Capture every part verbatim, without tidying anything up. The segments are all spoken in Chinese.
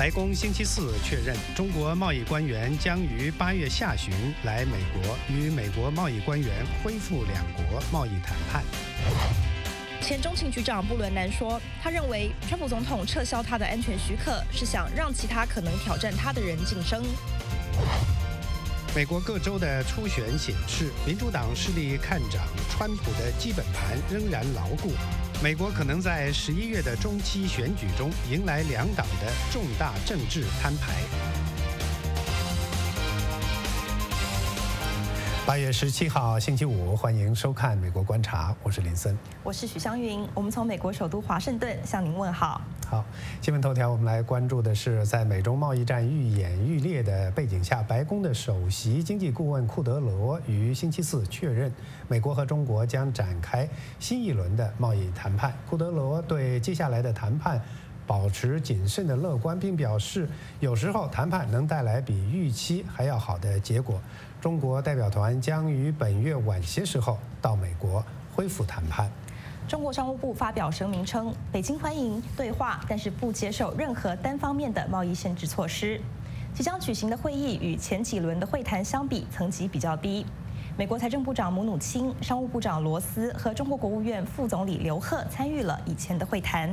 白宫星期四确认，中国贸易官员将于八月下旬来美国，与美国贸易官员恢复两国贸易谈判。 前中情局长布伦南说，他认为川普总统撤销他的安全许可，是想让其他可能挑战他的人晋升。 美国各州的初选显示，民主党势力看涨，川普的基本盘仍然牢固。美国可能在十一月的中期选举中迎来两党的重大政治摊牌。八月十七号星期五，欢迎收看《美国观察》，我是林森， 我是许湘云，我们从美国首都华盛顿向您问好。 好，新闻头条，我们来关注的是，在美中贸易战愈演愈烈的背景下，白宫的首席经济顾问库德罗于星期四确认，美国和中国将展开新一轮的贸易谈判。库德罗对接下来的谈判保持谨慎的乐观，并表示，有时候谈判能带来比预期还要好的结果。中国代表团将于本月晚些时候到美国恢复谈判。 中国商务部发表声明称，北京欢迎对话，但是不接受任何单方面的贸易限制措施。即将举行的会议与前几轮的会谈相比，层级比较低。美国财政部长姆努钦、商务部长罗斯和中国国务院副总理刘鹤参与了以前的会谈。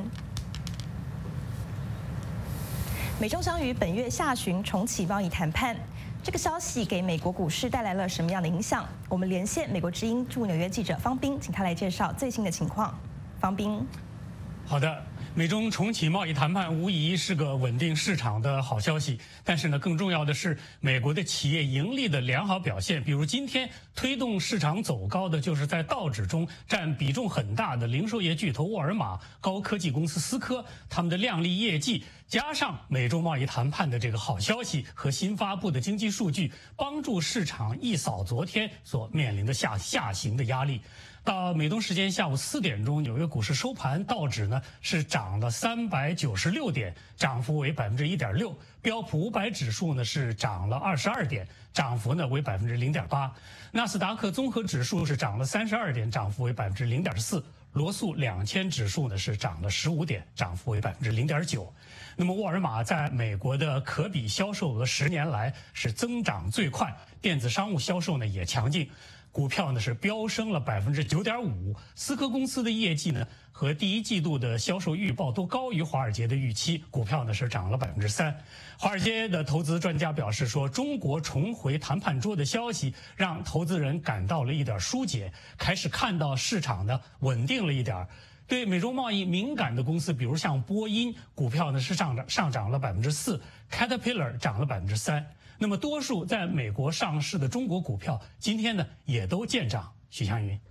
美中将于本月下旬重启贸易谈判。这个消息给美国股市带来了什么样的影响？我们连线美国之音驻纽约记者方斌，请他来介绍最新的情况。方斌， 好的。美中重启贸易谈判无疑是个稳定市场的好消息，但是呢，更重要的是美国的企业盈利的良好表现。比如今天推动市场走高的，就是在道指中占比重很大的零售业巨头沃尔玛、高科技公司思科，他们的亮丽业绩，加上美中贸易谈判的这个好消息和新发布的经济数据，帮助市场一扫昨天所面临的下下行的压力。到美东时间下午四点钟，纽约股市收盘，道指呢是涨了三百九十六点，涨幅为百分之一点六；标普五百指数呢是涨了二十二点，涨幅呢为百分之零点八；纳斯达克综合指数是涨了三十二点，涨幅为百分之零点四；罗素两千指数呢是涨了十五点，涨幅为百分之零点九。那么沃尔玛在美国的可比销售额十年来是增长最快，电子商务销售呢也强劲。股票呢是飙升了百分之九点五，思科公司的业绩呢和第一季度的销售预报都高于华尔街的预期，股票呢是涨了百分之三。华尔街的投资专家表示说，中国重回谈判桌的消息让投资人感到了一点疏解，开始看到市场呢稳定了一点。对美中贸易敏感的公司，比如像波音，股票呢是上涨上涨了百分之四 ，Caterpillar 涨了百分之三。那么，多数在美国上市的中国股票今天呢也都见涨。许湘云，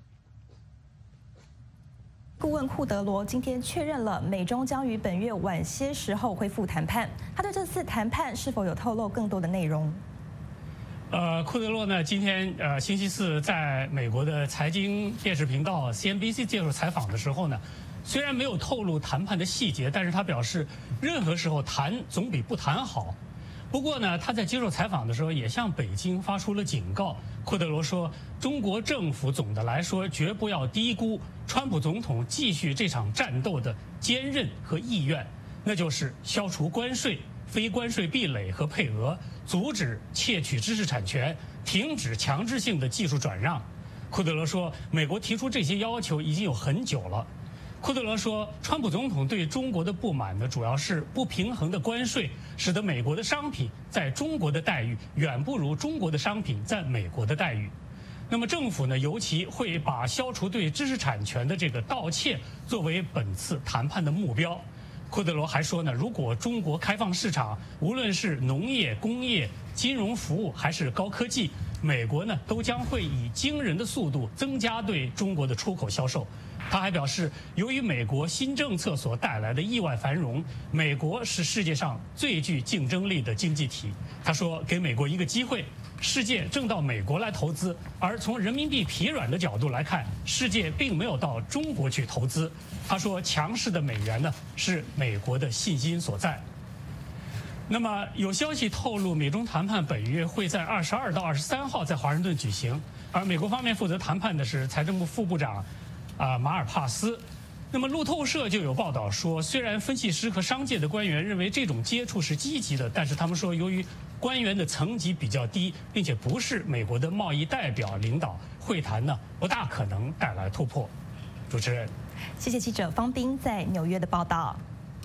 顾问库德罗今天确认了美中将于本月晚些时候恢复谈判。他对这次谈判是否有透露更多的内容？ 呃，库德罗呢今天呃星期四在美国的财经电视频道 C N B C 接受采访的时候呢，虽然没有透露谈判的细节，但是他表示，任何时候谈总比不谈好。不过呢，他在接受采访的时候也向北京发出了警告。库德罗说，中国政府总的来说绝不要低估川普总统继续这场战斗的坚韧和意愿，那就是消除关税、非关税壁垒和配额，阻止窃取知识产权，停止强制性的技术转让。库德罗说，美国提出这些要求已经有很久了。库德罗说，川普总统对中国的不满呢，主要是不平衡的关税，使得美国的商品在中国的待遇远不如中国的商品在美国的待遇。那么政府呢，尤其会把消除对知识产权的这个盗窃作为本次谈判的目标。库德罗还说呢，如果中国开放市场，无论是农业、工业、金融服务还是高科技，美国呢都将会以惊人的速度增加对中国的出口销售。他还表示，由于美国新政策所带来的意外繁荣，美国是世界上最具竞争力的经济体。他说，给美国一个机会，世界正到美国来投资，而从人民币疲软的角度来看，世界并没有到中国去投资。他说，强势的美元呢是美国的信心所在。那么有消息透露，美中谈判本月会在二十二到二十三号在华盛顿举行，而美国方面负责谈判的是财政部副部长啊、呃、马尔帕斯。 那么路透社就有报道说，虽然分析师和商界的官员认为这种接触是积极的，但是他们说，由于官员的层级比较低，并且不是美国的贸易代表领导，会谈呢不大可能带来突破。主持人， 谢谢记者方斌在纽约的报道。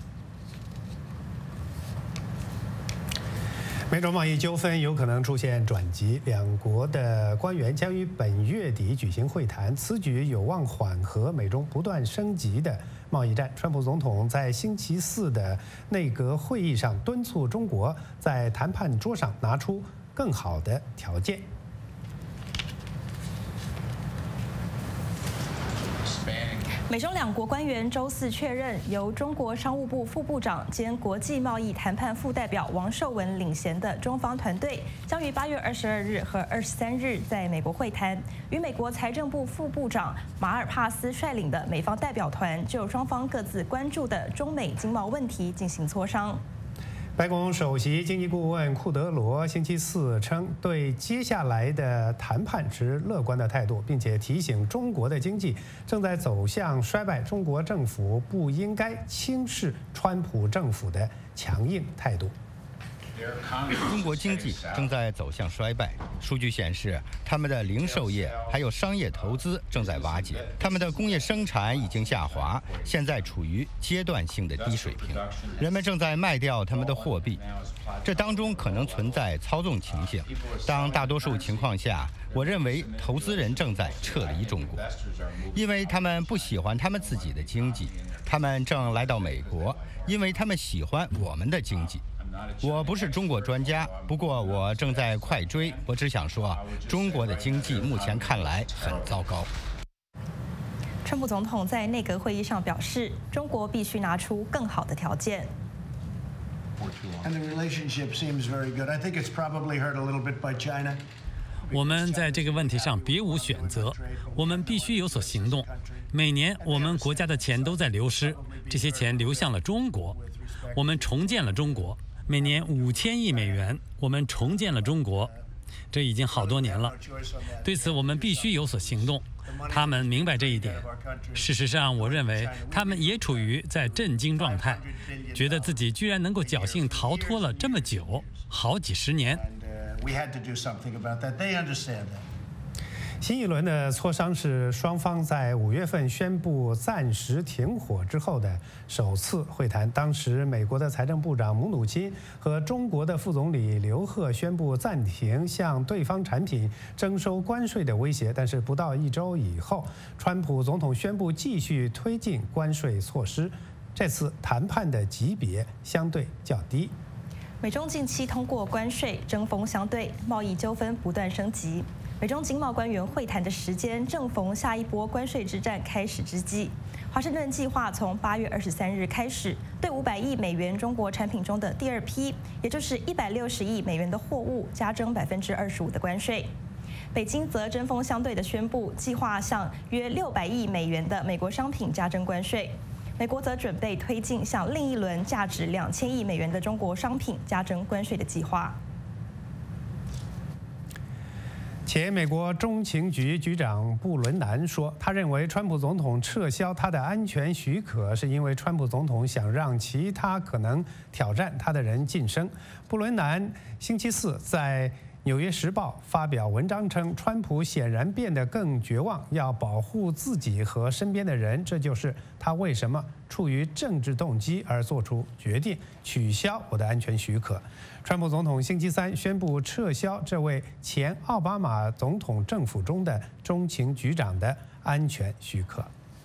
美中贸易纠纷有可能出现转机，两国的官员将于本月底举行会谈，此举有望缓和美中不断升级的贸易战。川普总统在星期四的内阁会议上敦促中国在谈判桌上拿出更好的条件。 美中两国官员周四确认，由中国商务部副部长兼国际贸易谈判副代表王受文领衔的中方团队，将于八月二十二日和二十三日在美国会谈，与美国财政部副部长马尔帕斯率领的美方代表团就双方各自关注的中美经贸问题进行磋商。 白宫首席经济顾问库德罗星期四称，对接下来的谈判持乐观的态度，并且提醒中国的经济正在走向衰败，中国政府不应该轻视川普政府的强硬态度。 中国经济正在走向衰败，数据显示，他们的零售业还有商业投资正在瓦解，他们的工业生产已经下滑，现在处于阶段性的低水平。人们正在卖掉他们的货币，这当中可能存在操纵情形。当大多数情况下，我认为投资人正在撤离中国，因为他们不喜欢他们自己的经济，他们正来到美国，因为他们喜欢我们的经济。我不是中国专家，不过我正在快追。我只想说，中国的经济目前看来很糟糕。 川普总统在内阁会议上表示，中国必须拿出更好的条件。 我们在这个问题上别无选择，我们必须有所行动。每年我们国家的钱都在流失，这些钱流向了中国。我们重建了中国，每年五千亿美元，我们重建了中国，这已经好多年了。对此，我们必须有所行动。他们明白这一点。事实上，我认为他们也处于在震惊状态，觉得自己居然能够侥幸逃脱了这么久，好几十年。 新一轮的磋商是双方在五月份宣布暂时停火之后的首次会谈。当时，美国的财政部长姆努钦和中国的副总理刘鹤宣布暂停向对方产品征收关税的威胁。但是不到一周以后，川普总统宣布继续推进关税措施。这次谈判的级别相对较低。 美中近期通过关税针锋相对，贸易纠纷不断升级。美中经贸官员会谈的时间正逢下一波关税之战开始之际。华盛顿计划从八月二十三日开始，对五百亿美元中国产品中的第二批，也就是一百六十亿美元的货物加征百分之二十五的关税。北京则针锋相对地宣布，计划向约六百亿美元的美国商品加征关税。美国则准备推进向另一轮价值两千亿美元的中国商品加征关税的计划。 前美国中情局局长布伦南说，他认为川普总统撤销他的安全许可，是因为川普总统想让其他可能挑战他的人晋升。布伦南星期四在《纽约时报》发表文章称，川普显然变得更绝望，要保护自己和身边的人，这就是他为什么出于政治动机而做出决定，取消我的安全许可。川普总统星期三宣布撤销这位前奥巴马总统政府中的中情局长的安全许可。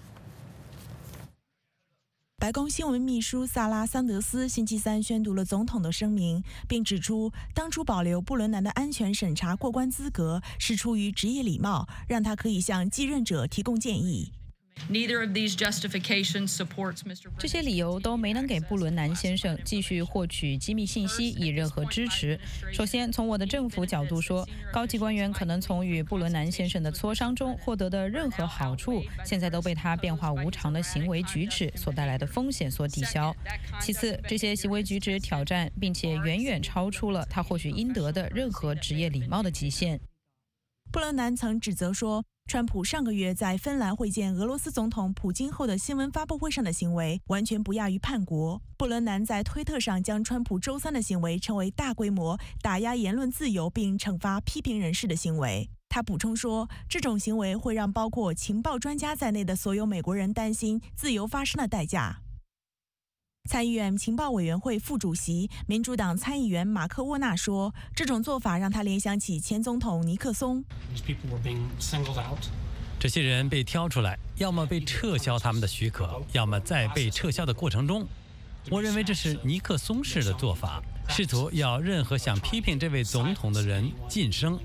白宫新闻秘书萨拉·桑德斯星期三宣读了总统的声明，并指出，当初保留布伦南的安全审查过关资格是出于职业礼貌，让他可以向继任者提供建议。 这些理由都没能给布伦南先生继续获取机密信息以任何支持。首先，从我的政府角度说，高级官员可能从与布伦南先生的磋商中获得的任何好处，现在都被他变化无常的行为举止所带来的风险所抵消。其次，这些行为举止挑战并且远远超出了他或许应得的任何职业礼貌的极限。 布伦南曾指责说， 川普上个月在芬兰会见俄罗斯总统普京后的新闻发布会上的行为，完全不亚于叛国。布伦南在推特上将川普周三的行为称为大规模打压言论自由并惩罚批评人士的行为。他补充说，这种行为会让包括情报专家在内的所有美国人担心自由发声的代价。参议院情报委员会副主席、民主党参议员马克沃纳说，这种做法让他联想起前总统尼克松。 这些人被挑出来，要么被撤销他们的许可，要么在被撤销的过程中。我认为这是尼克松式的做法，试图要任何想批评这位总统的人噤声。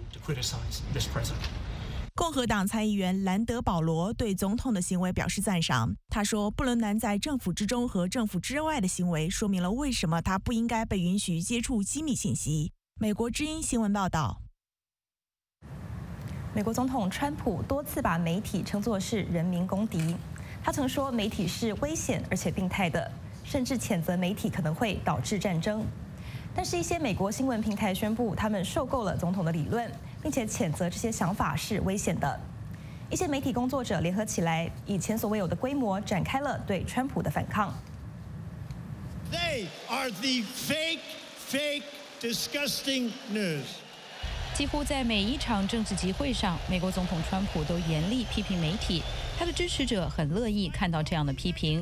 共和党参议员兰德·保罗对总统的行为表示赞赏。他说，布伦南在政府之中和政府之外的行为，说明了为什么他不应该被允许接触机密信息。美国之音新闻报道。 美国总统川普多次把媒体称作是人民公敌，他曾说媒体是危险而且病态的，甚至谴责媒体可能会导致战争。但是，一些美国新闻平台宣布，他们受够了总统的理论，并且谴责这些想法是危险的。一些媒体工作者联合起来，以前所未有的规模展开了对川普的反抗。 They are the fake, fake, disgusting news. 几乎在每一场政治集会上，美国总统川普都严厉批评媒体，他的支持者很乐意看到这样的批评。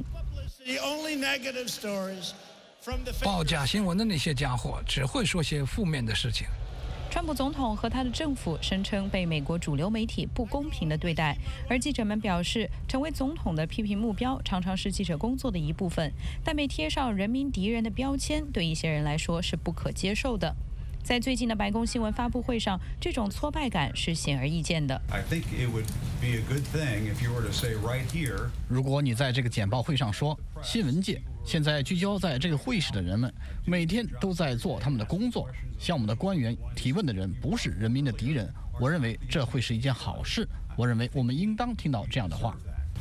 报假新闻的那些家伙只会说些负面的事情。 川普总统和他的政府声称被美国主流媒体不公平地对待，而记者们表示，成为总统的批评目标常常是记者工作的一部分，但被贴上人民敌人的标签，对一些人来说是不可接受的。在最近的白宫新闻发布会上，这种挫败感是显而易见的。 如果你在这个简报会上说，新闻界现在聚焦在这个会议室的人们，每天都在做他们的工作，向我们的官员提问的人不是人民的敌人，我认为这会是一件好事。我认为我们应当听到这样的话。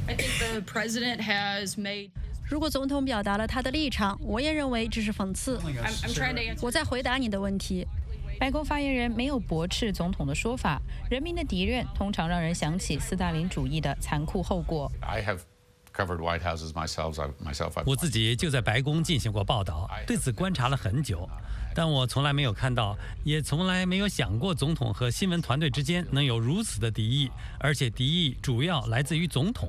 如果总统表达了他的立场，我也认为这是讽刺。我在回答你的问题。 白宫发言人没有驳斥总统的说法。人民的敌人通常让人想起斯大林主义的残酷后果。 我自己就在白宫进行过报道，对此观察了很久，但我从来没有看到，也从来没有想过总统和新闻团队之间能有如此的敌意，而且敌意主要来自于总统。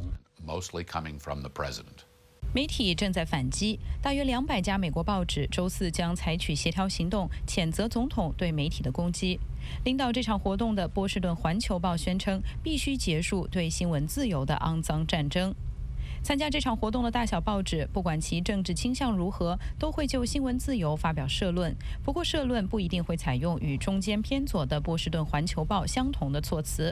媒体正在反击，大约两百家美国报纸周四将采取协调行动，谴责总统对媒体的攻击。领导这场活动的波士顿环球报宣称，必须结束对新闻自由的肮脏战争。参加这场活动的大小报纸，不管其政治倾向如何，都会就新闻自由发表社论。不过，社论不一定会采用与中间偏左的波士顿环球报相同的措辞。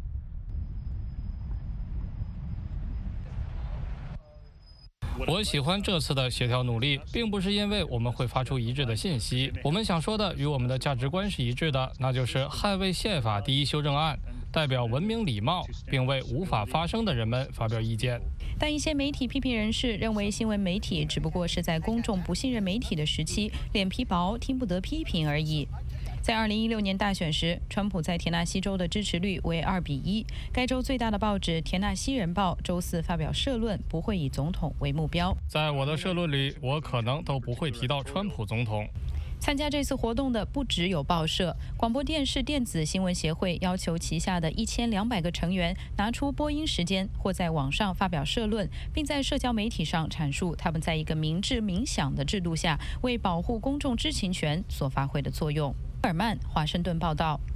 我喜欢这次的协调努力，并不是因为我们会发出一致的信息。我们想说的与我们的价值观是一致的，那就是捍卫宪法第一修正案，代表文明礼貌，并为无法发声的人们发表意见。 但一些媒体批评人士认为，新闻媒体只不过是在公众不信任媒体的时期，脸皮薄，听不得批评而已。在二零一六年大选时，川普在田纳西州的支持率为二比一。该州最大的报纸《田纳西人报》周四发表社论，不会以总统为目标。 在我的社论里，我可能都不会提到川普总统。 参加这次活动的不只有报社，广播电视电子新闻协会要求旗下的一千两百个成员拿出播音时间，或在网上发表社论，并在社交媒体上阐述他们在一个明智冥想的制度下为保护公众知情权所发挥的作用。赫尔曼，华盛顿报道。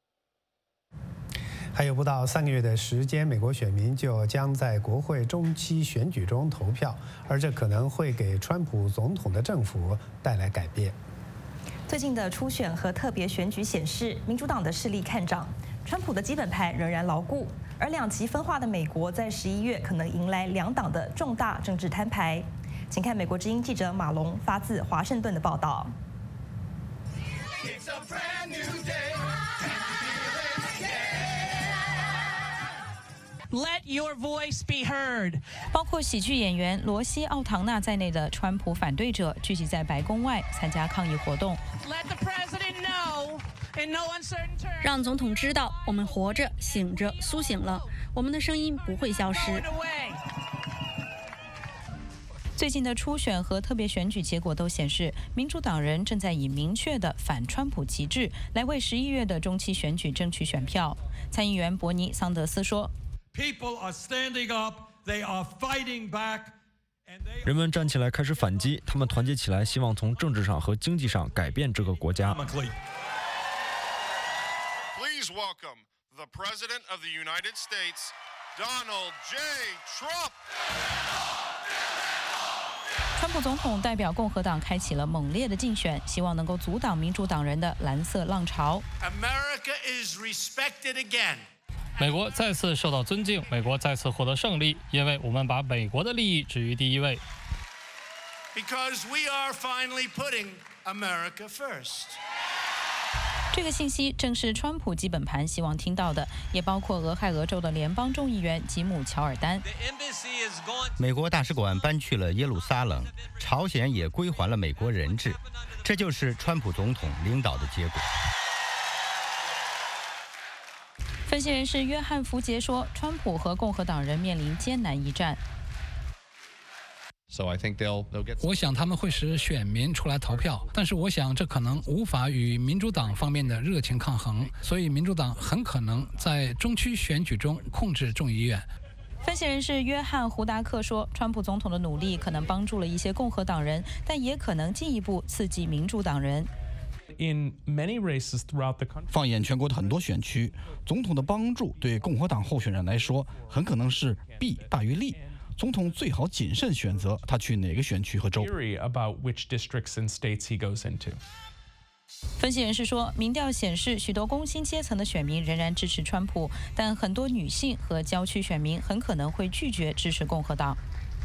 还有不到三个月的时间，美国选民就将在国会中期选举中投票，而这可能会给川普总统的政府带来改变。 最近的初选和特别选举显示，民主党的势力看涨，川普的基本盘仍然牢固，而两极分化的美国在十一月可能迎来两党的重大政治摊牌。请看美国之音记者马龙发自华盛顿的报道。 Let your voice be heard. 包括喜剧演员罗西·奥唐纳在内的川普反对者聚集在白宫外参加抗议活动。 Let the president know 让总统知道我们活着、醒着、苏醒了，我们的声音不会消失。 最近的初选和特别选举结果都显示，民主党人正在以明确的反川普旗帜来为十一月的中期选举争取选票。参议员伯尼·桑德斯说：“ 人们站起来开始反击，他们团结起来，希望从政治上和经济上改变这个国家。” Please welcome the President of the United States, Donald J. Trump. 川普总统代表共和党开启了猛烈的竞选，希望能够阻挡民主党人的蓝色浪潮。 America is respected again. 美国再次受到尊敬，美国再次获得胜利，因为我们把美国的利益置于第一位。 Because we are finally putting America first. 这个信息正是川普基本盘希望听到的，也包括俄亥俄州的联邦众议员吉姆·乔尔丹。 美国大使馆搬去了耶路撒冷，朝鲜也归还了美国人质，这就是川普总统领导的结果。 分析人士约翰·福杰说，川普和共和党人面临艰难一战。 我想他们会使选民出来投票，但是我想这可能无法与民主党方面的热情抗衡，所以民主党很可能在中期选举中控制众议院。 分析人士约翰·胡达克说，川普总统的努力可能帮助了一些共和党人，但也可能进一步刺激民主党人。 放眼全国的很多选区，总统的帮助对共和党候选人来说很可能是弊大于利。总统最好谨慎选择他去哪个选区和州。 分析人士说，民调显示许多工薪阶层的选民仍然支持川普，但很多女性和郊区选民很可能会拒绝支持共和党。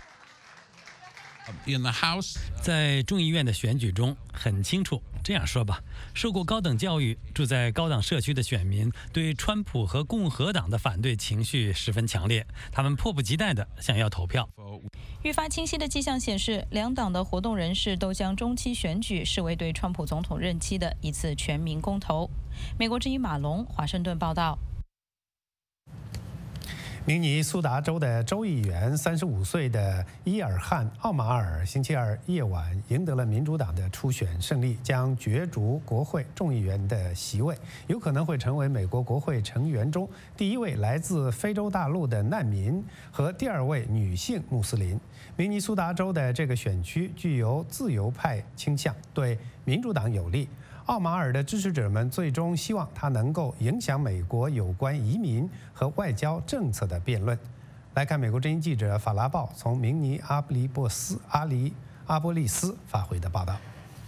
在众议院的选举中很清楚，这样说吧，受过高等教育、住在高档社区的选民对川普和共和党的反对情绪十分强烈，他们迫不及待地想要投票。 愈发清晰的迹象显示，两党的活动人士都将中期选举视为对川普总统任期的一次全民公投。美国之音马龙，华盛顿报道。 明尼苏达州的州议员三十五岁的伊尔汉·奥马尔星期二夜晚赢得了民主党的初选胜利，将角逐国会众议员的席位，有可能会成为美国国会成员中第一位来自非洲大陆的难民和第二位女性穆斯林。明尼苏达州的这个选区具有自由派倾向，对民主党有利。奥马尔的支持者们最终希望他能够影响美国有关移民和外交政策的辩论。来看美国之音记者法拉鲍从明尼阿布利波斯阿里阿波利斯发回的报道。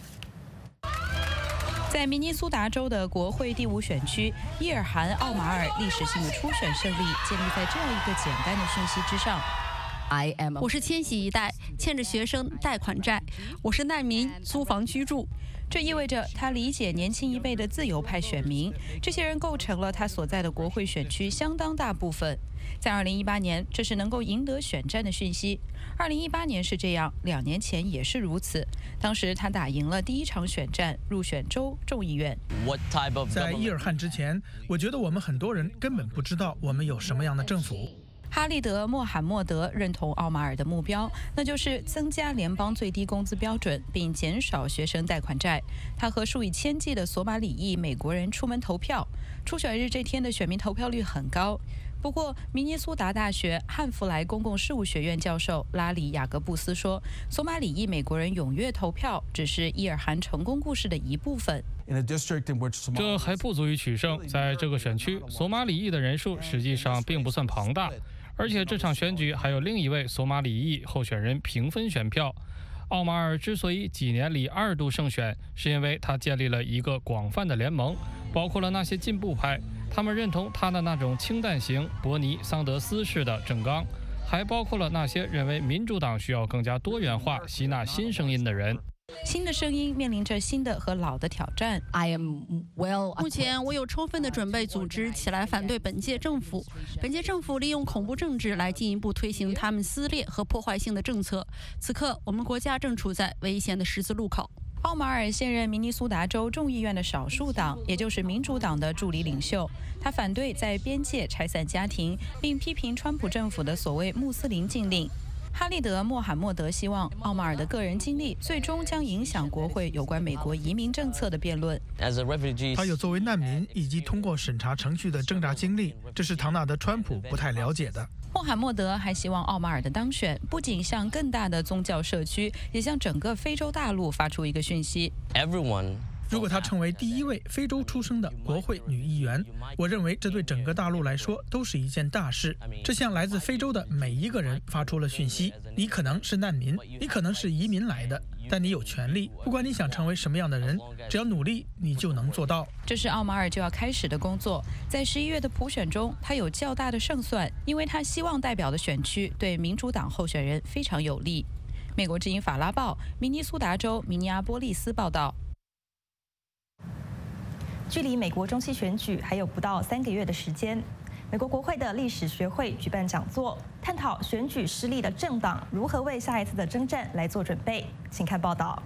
在明尼苏达州的国会第五选区，伊尔汗·奥马尔历史性的初选胜利建立在这样一个简单的讯息之上。 我是千禧一代，欠着学生贷款债，我是难民，租房居住。 这意味着他理解年轻一辈的自由派选民，这些人构成了他所在的国会选区相当大部分。在二零一八年，这是能够赢得选战的讯息。二零一八年是这样，两年前也是如此。当时他打赢了第一场选战，入选州众议院。 在伊尔汗之前，我觉得我们很多人根本不知道我们有什么样的政府。 哈利德·穆罕默德认同奥马尔的目标，那就是增加联邦最低工资标准，并减少学生贷款债。他和数以千计的索马里裔美国人出门投票。初选日这天的选民投票率很高。不过，明尼苏达大学汉弗莱公共事务学院教授拉里·雅各布斯说，索马里裔美国人踊跃投票只是伊尔汗成功故事的一部分。 这还不足以取胜。在这个选区，索马里裔的人数实际上并不算庞大。而且这场选举还有另一位索马里裔候选人平分选票。奥马尔之所以几年里二度胜选，是因为他建立了一个广泛的联盟，包括了那些进步派，他们认同他的那种清淡型伯尼·桑德斯式的政纲，还包括了那些认为民主党需要更加多元化、吸纳新声音的人。 新的声音面临着新的和老的挑战。 目前我有充分的准备组织起来反对本届政府。本届政府利用恐怖政治来进一步推行他们撕裂和破坏性的政策。此刻，我们国家正处在危险的十字路口。 奥马尔现任明尼苏达州众议院的少数党，也就是民主党的助理领袖。他反对在边界拆散家庭，并批评川普政府的所谓穆斯林禁令。哈利德·穆罕默德希望奥马尔的个人经历最终将影响国会有关美国移民政策的辩论。 他有作为难民以及通过审查程序的挣扎经历，这是唐纳德·川普不太了解的。 穆罕默德还希望奥马尔的当选不仅向更大的宗教社区，也向整个非洲大陆发出一个讯息。 如果她成为第一位非洲出生的国会女议员，我认为这对整个大陆来说都是一件大事。这向来自非洲的每一个人发出了讯息：你可能是难民，你可能是移民来的，但你有权利。不管你想成为什么样的人，只要努力，你就能做到。 这是奥马尔就要开始的工作。在十一月的普选中，他有较大的胜算，因为他希望代表的选区对民主党候选人非常有利。美国之音法拉报，明尼苏达州明尼阿波利斯报道。 距离美国中期选举还有不到三个月的时间，美国国会的历史学会举办讲座，探讨选举失利的政党如何为下一次的征战来做准备。请看报道。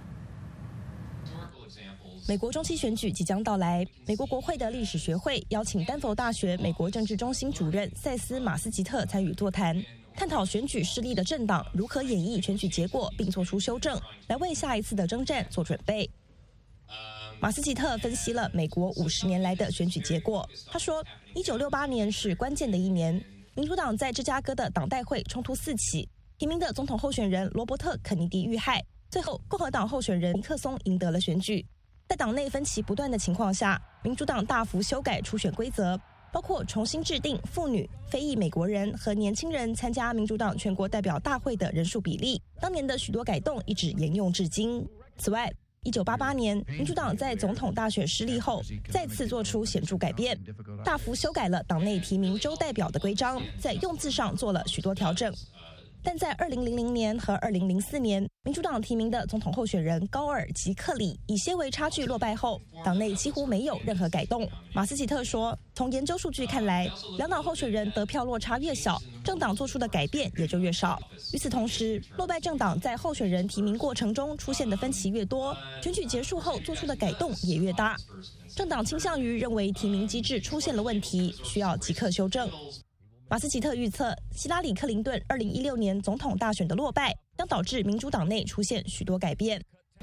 美国中期选举即将到来，美国国会的历史学会邀请丹佛大学美国政治中心主任塞斯·马斯吉特参与座谈，探讨选举失利的政党如何演绎选举结果并做出修正，来为下一次的征战做准备。马斯吉特分析了美国五十年来的选举结果。他说，一九六八年是关键的一年，民主党在芝加哥的党代会冲突四起，提名的总统候选人罗伯特·肯尼迪遇害，最后共和党候选人尼克松赢得了选举。在党内分歧不断的情况下，民主党大幅修改初选规则，包括重新制定妇女、非裔美国人和年轻人参加民主党全国代表大会的人数比例。当年的许多改动一直沿用至今。此外，一九八八年，民主党在总统大选失利后，再次做出显著改变，大幅修改了党内提名州代表的规章，在用字上做了许多调整。但在二零零零年和二零零四年，民主党提名的总统候选人高尔及克里以些微差距落败后，党内几乎没有任何改动。马斯吉特说，从研究数据看来，两党候选人得票落差越小，政党做出的改变也就越少。与此同时，落败政党在候选人提名过程中出现的分歧越多，选举结束后做出的改动也越大。政党倾向于认为提名机制出现了问题，需要即刻修正。马斯吉特预测，希拉里·克林顿二零一六年总统大选的落败，将导致民主党内出现许多改变。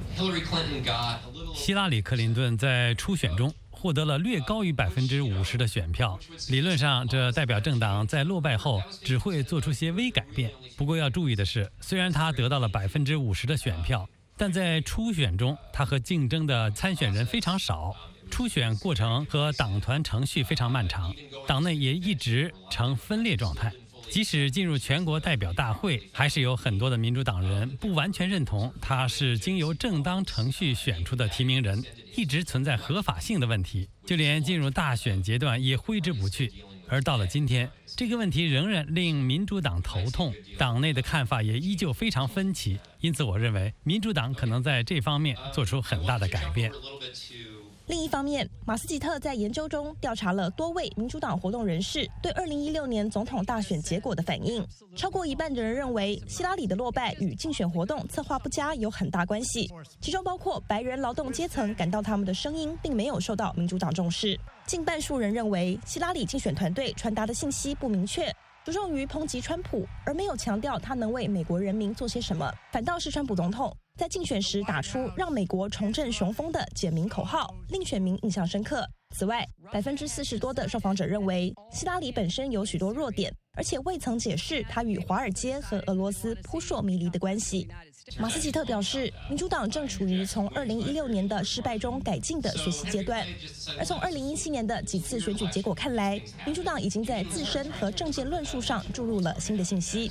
希拉里·克林顿在初选中获得了略高于百分之五十的选票，理论上这代表政党在落败后只会做出些微改变。不过要注意的是，虽然他得到了百分之五十的选票，但在初选中他和竞争的参选人非常少。初选过程和党团程序非常漫长，党内也一直呈分裂状态。即使进入全国代表大会，还是有很多的民主党人不完全认同他是经由正当程序选出的提名人，一直存在合法性的问题。就连进入大选阶段也挥之不去。而到了今天，这个问题仍然令民主党头痛，党内的看法也依旧非常分歧。因此，我认为民主党可能在这方面做出很大的改变。 另一方面，马斯吉特在研究中调查了多位民主党活动人士对二零一六年总统大选结果的反应。超过一半的人认为，希拉里的落败与竞选活动策划不佳有很大关系，其中包括白人劳动阶层感到他们的声音并没有受到民主党重视。近半数人认为，希拉里竞选团队传达的信息不明确，着重于抨击川普，而没有强调他能为美国人民做些什么。反倒是川普总统在竞选时打出让美国重振雄风的简明口号，令选民印象深刻。此外，百分之四十多的受访者认为，希拉里本身有许多弱点，而且未曾解释他与华尔街和俄罗斯扑朔迷离的关系。马斯吉特表示，民主党正处于从二零一六年的失败中改进的学习阶段，而从二零一七年的几次选举结果看来，民主党已经在自身和政见论述上注入了新的信息。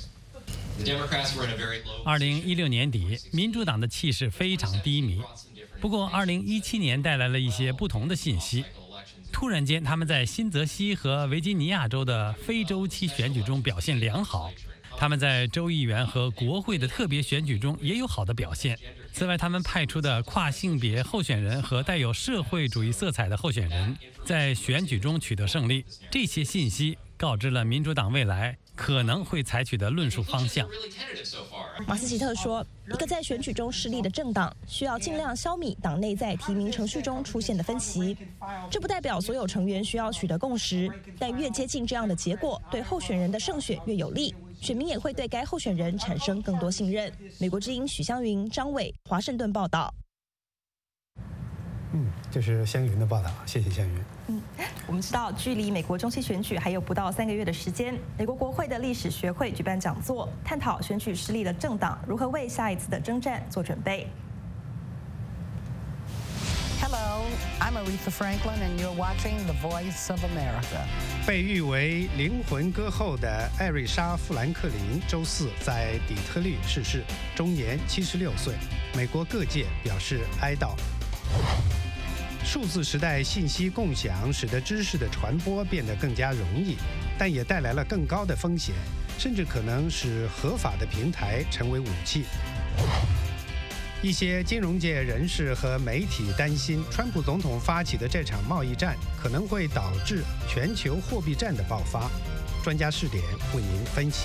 二零一六年底，民主党的气势非常低迷。不过，二零一七年带来了一些不同的信息。突然间，他们在新泽西和维吉尼亚州的非周期选举中表现良好。他们在州议员和国会的特别选举中也有好的表现。此外，他们派出的跨性别候选人和带有社会主义色彩的候选人在选举中取得胜利。这些信息告知了民主党未来可能会采取的论述方向。 马斯奇特说，一个在选举中失利的政党需要尽量消弭党内在提名程序中出现的分歧。这不代表所有成员需要取得共识，但越接近这样的结果，对候选人的胜选越有利，选民也会对该候选人产生更多信任。美国之音许湘云、张伟，华盛顿报道。 嗯，这是湘云的报道，谢谢湘云。 嗯，我们知道，距离美国中期选举还有不到三个月的时间，美国国会的历史学会举办讲座，探讨选举失利的政党如何为下一次的征战做准备。 Hello, I'm Aretha Franklin, and you're watching The Voice of America. 被誉为灵魂歌后的艾瑞莎·富兰克林周四在底特律逝世，终年七十六岁。美国各界表示哀悼。数字时代信息共享使得知识的传播变得更加容易，但也带来了更高的风险，甚至可能使合法的平台成为武器。一些金融界人士和媒体担心，川普总统发起的这场贸易战可能会导致全球货币战的爆发。专家视点为您分析。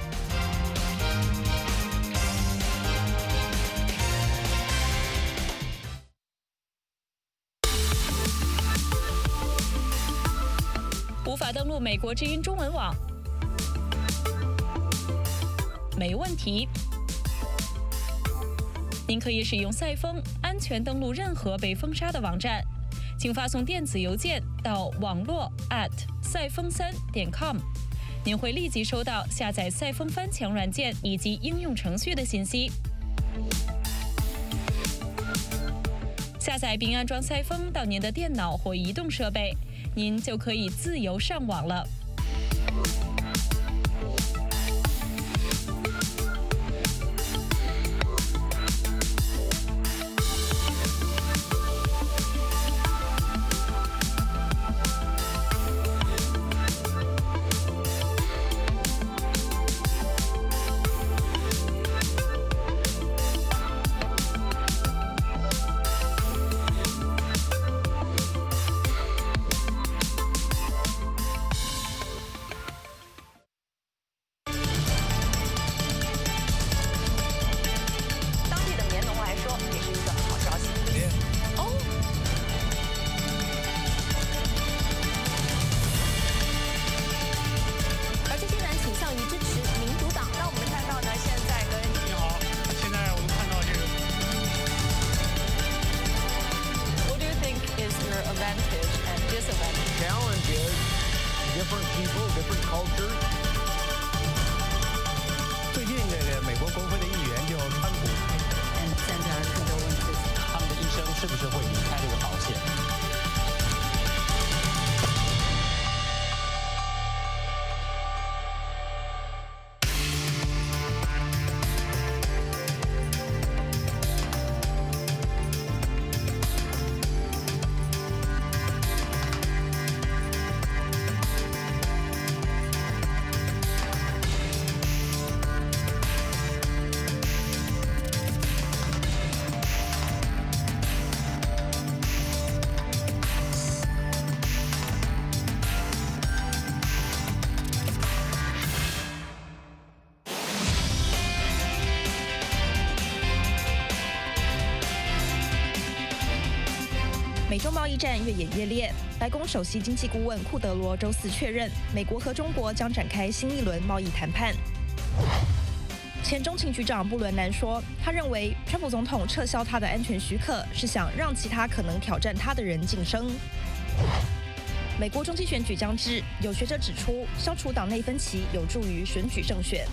无法登录美国之音中文网？没问题。您可以使用赛风安全登录任何被封杀的网站，请发送电子邮件到网络 at 赛风三点 com， 您会立即收到下载赛风翻墙软件以及应用程序的信息。下载并安装赛风到您的电脑或移动设备，您就可以自由上网了。 最近这个美国国会的议员就川普，他们的一生是不是会离开这个保险？ 美中贸易战越演越烈，白宫首席经济顾问库德罗周四确认，美国和中国将展开新一轮贸易谈判。前中情局长布伦南说，他认为川普总统撤销他的安全许可，是想让其他可能挑战他的人晋升。美国中期选举将至，有学者指出，消除党内分歧有助于选举胜选。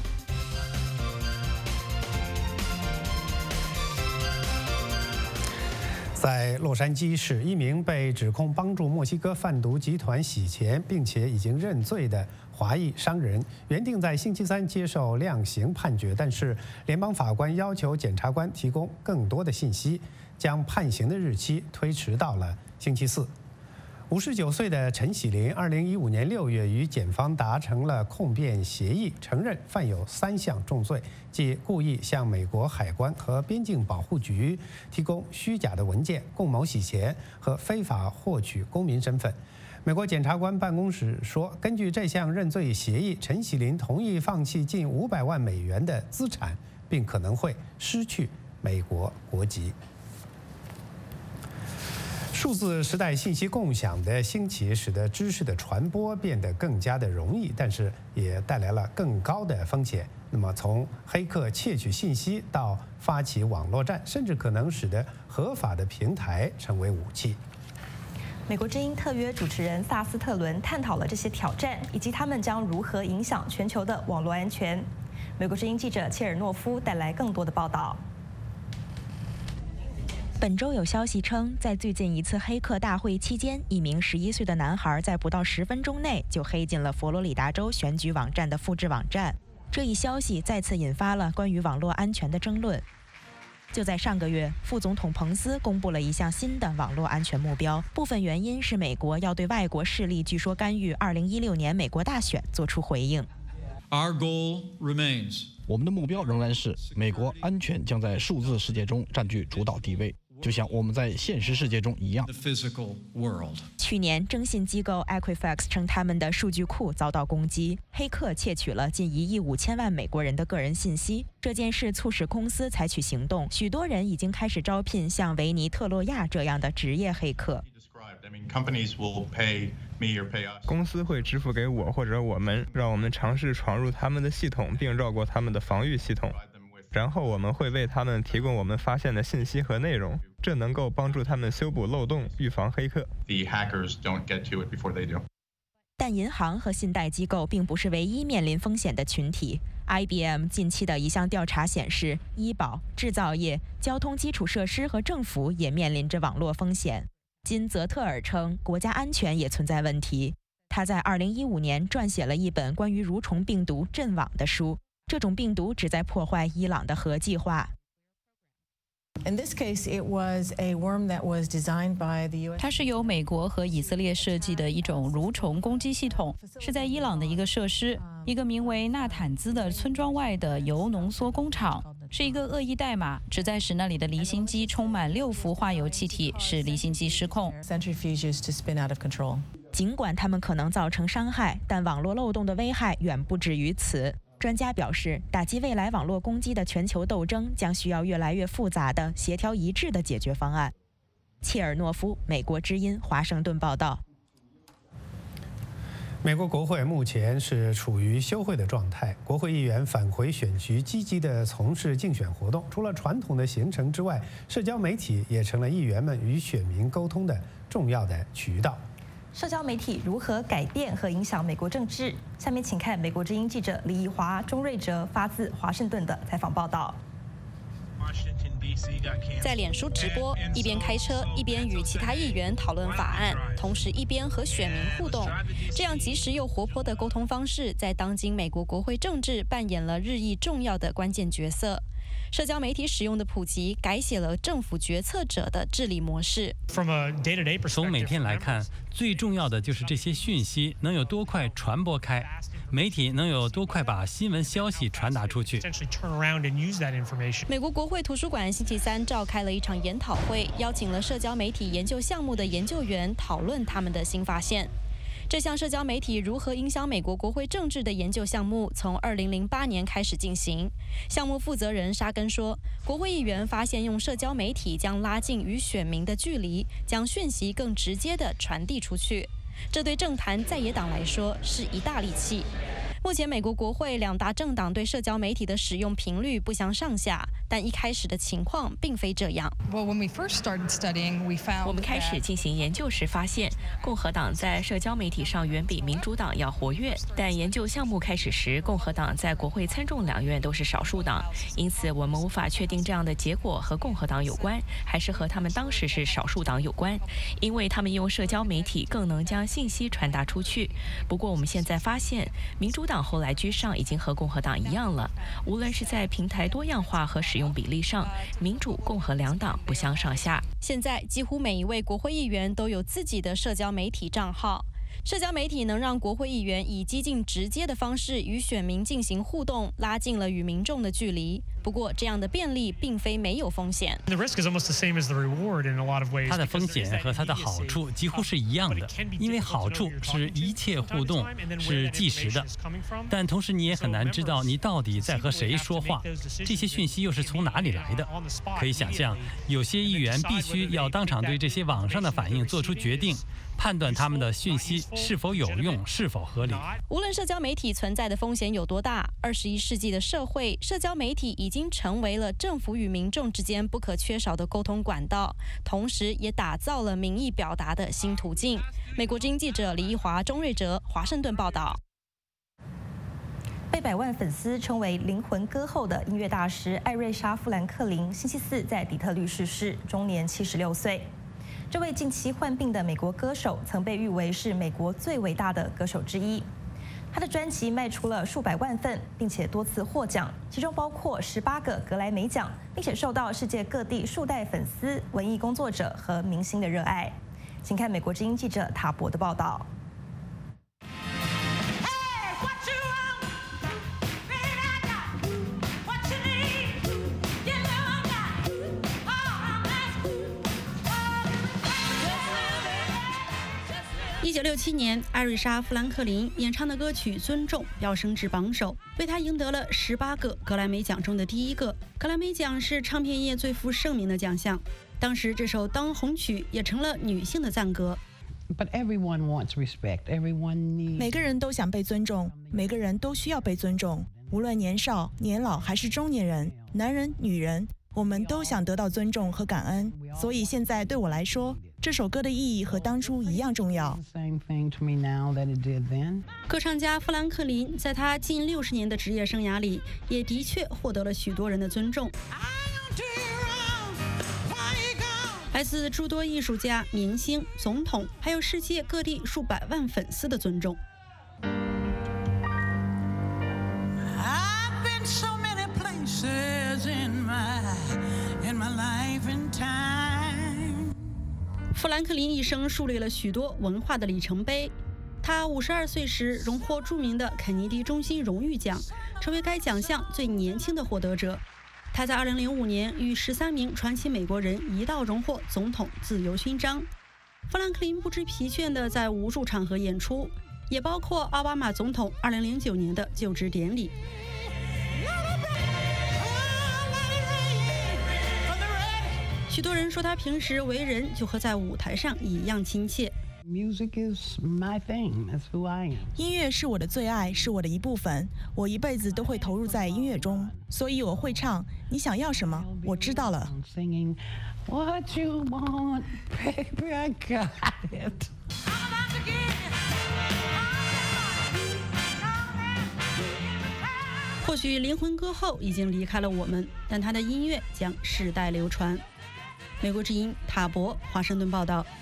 在洛杉矶市，一名被指控帮助墨西哥贩毒集团洗钱，并且已经认罪的华裔商人，原定在星期三接受量刑判决，但是联邦法官要求检察官提供更多的信息，将判刑的日期推迟到了星期四。五十九岁的陈喜林，二零一五年六月与检方达成了控辩协议，承认犯有三项重罪，即故意向美国海关和边境保护局提供虚假的文件，共谋洗钱和非法获取公民身份。 美国检察官办公室说，根据这项认罪协议，陈锡林同意放弃近五百万美元的资产，并可能会失去美国国籍。数字时代信息共享的兴起，使得知识的传播变得更加的容易，但是也带来了更高的风险。那么，从黑客窃取信息到发起网络战，甚至可能使得合法的平台成为武器。 美国之音特约主持人萨斯特伦探讨了这些挑战，以及他们将如何影响全球的网络安全。美国之音记者切尔诺夫带来更多的报道。 本周有消息称，在最近一次黑客大会期间，一名十一岁的男孩在不到十分钟内就黑进了佛罗里达州选举网站的复制网站。这一消息再次引发了关于网络安全的争论。就在上个月，副总统彭斯公布了一项新的网络安全目标，部分原因是美国要对外国势力据说干预二零一六年美国大选做出回应。 Our goal remains. 我们的目标仍然是美国安全将在数字世界中占据主导地位，就像我们在现实世界中一样。 去年，征信机构 Equifax 称他们的数据库遭到攻击，黑客窃取了近一亿五千万美国人的个人信息。这件事促使公司采取行动，许多人已经开始招聘像维尼特洛亚这样的职业黑客。 公司会支付给我或者我们，让我们尝试闯入他们的系统，并绕过他们的防御系统。然后我们会为他们提供我们发现的信息和内容，这能够帮助他们修补漏洞，预防黑客。 但银行和信贷机构并不是唯一面临风险的群体。I B M 近期的一项调查显示，医保、制造业、交通基础设施和政府也面临着网络风险。金泽特尔称，国家安全也存在问题。他在二零一五年撰写了一本关于蠕虫病毒阵网的书。这种病毒旨在破坏伊朗的核计划。 它是由美国和以色列设计的一种蠕虫攻击系统，是在伊朗的一个设施，一个名为纳坦兹的村庄外的铀浓缩工厂，是一个恶意代码，旨在使那里的离心机充满六氟化铀气体，使离心机失控。 尽管它们可能造成伤害，但网络漏洞的危害远不止于此。专家表示，打击未来网络攻击的全球斗争将需要越来越复杂的、协调一致的解决方案。切尔诺夫，美国之音，华盛顿报道。 美国国会目前是处于休会的状态，国会议员返回选区，积极地从事竞选活动。除了传统的行程之外，社交媒体也成了议员们与选民沟通的重要的渠道。 社交媒体如何改变和影响美国政治？下面请看美国之音记者李怡华、钟瑞哲发自华盛顿的采访报道。 在脸书直播，一边开车一边与其他议员讨论法案，同时一边和选民互动。这样及时又活泼的沟通方式，在当今美国国会政治扮演了日益重要的关键角色。社交媒体使用的普及，改写了政府决策者的治理模式。 从每天来看，最重要的就是这些讯息能有多快传播开，媒体能有多快把新闻消息传达出去。 美国国会图书馆星期三召开了一场研讨会，邀请了社交媒体研究项目的研究员讨论他们的新发现。这项社交媒体如何影响美国国会政治的研究项目从二零零八年开始进行。项目负责人沙根说，国会议员发现用社交媒体将拉近与选民的距离，将讯息更直接地传递出去。这对政坛在野党来说是一大利器。目前美国国会两大政党对社交媒体的使用频率不相上下，但一开始的情况并非这样。 我们开始进行研究时发现，共和党在社交媒体上远比民主党要活跃，但研究项目开始时，共和党在国会参众两院都是少数党，因此我们无法确定这样的结果和共和党有关，还是和他们当时是少数党有关，因为他们用社交媒体更能将信息传达出去。不过我们现在发现，民主党后来居上已经和共和党一样了，无论是在平台多样化和使用比例上，民主共和两党不相上下。 现在几乎每一位国会议员都有自己的社交媒体账号。社交媒体能让国会议员以激进直接的方式与选民进行互动，拉近了与民众的距离。 不过，这样的便利并非没有风险。 它的风险和它的好处几乎是一样的，因为好处是一切互动是即时的，但同时你也很难知道你到底在和谁说话，这些讯息又是从哪里来的。可以想象，有些议员必须要当场对这些网上的反应做出决定，判断他们的讯息是否有用，是否合理。 无论社交媒体存在的风险有多大，二十一世纪的社会，社交媒体已经成为了政府与民众之间不可缺少的沟通管道，同时也打造了民意表达的新途径。美国之音记者李义华、钟瑞哲，华盛顿报道。被百万粉丝称为灵魂歌后的音乐大师艾瑞莎·富兰克林，星期四在底特律逝世，终年七十六岁。这位近期患病的美国歌手曾被誉为是美国最伟大的歌手之一。他的专辑卖出了数百万份，并且多次获奖，其中包括十八个格莱美奖，并且受到世界各地数代粉丝、文艺工作者和明星的热爱。请看美国之音记者塔博的报道。 一九六七年，艾瑞莎·富兰克林演唱的歌曲《尊重》飙升至榜首，为她赢得了十八个格莱美奖中的第一个。格莱美奖是唱片业最负盛名的奖项，当时这首当红曲也成了女性的赞歌。 But everyone wants respect. Everyone needs. 每个人都想被尊重，每个人都需要被尊重，无论年少、年老还是中年人，男人、女人，我们都想得到尊重和感恩。所以现在对我来说，这首歌的意义和当初一样重要。 歌唱家富兰克林在他近六十年的职业生涯里，也的确获得了许多人的尊重，来自诸多艺术家、明星、总统，还有世界各地数百万粉丝的尊重。富兰克林一生树立了许多文化的里程碑。他五十二岁时荣获著名的肯尼迪中心荣誉奖，成为该奖项最年轻的获得者。他在二零零五年与十三名传奇美国人一道荣获总统自由勋章。富兰克林不知疲倦地在无数场合演出，也包括奥巴马总统二零零九年的就职典礼。许多人说他平时为人就和在舞台上一样亲切。 Music is my thing. That's who I am. 音乐是我的最爱，是我的一部分。我一辈子都会投入在音乐中，所以我会唱。你想要什么？我知道了。 Singing what you want, baby, I got it. 或许灵魂歌后已经离开了我们，但他的音乐将世代流传。美国之音塔博，华盛顿报道。